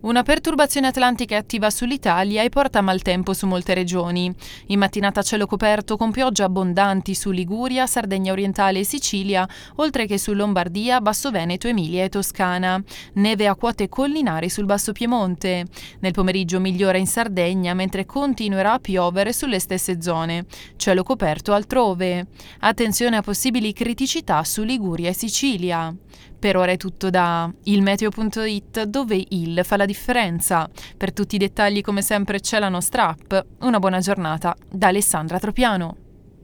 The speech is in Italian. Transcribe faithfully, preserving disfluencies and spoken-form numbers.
Una perturbazione atlantica è attiva sull'Italia e porta maltempo su molte regioni. In mattinata cielo coperto con piogge abbondanti su Liguria, Sardegna orientale e Sicilia, oltre che su Lombardia, Basso Veneto, Emilia e Toscana. Neve a quote collinari sul Basso Piemonte. Nel pomeriggio migliora in Sardegna, mentre continuerà a piovere sulle stesse zone. Cielo coperto altrove. Attenzione a possibili criticità su Liguria e Sicilia. Per ora è tutto da il meteo punto it, dove il fa la differenza. Per tutti i dettagli come sempre c'è la nostra app. Una buona giornata da Alessandra Tropiano.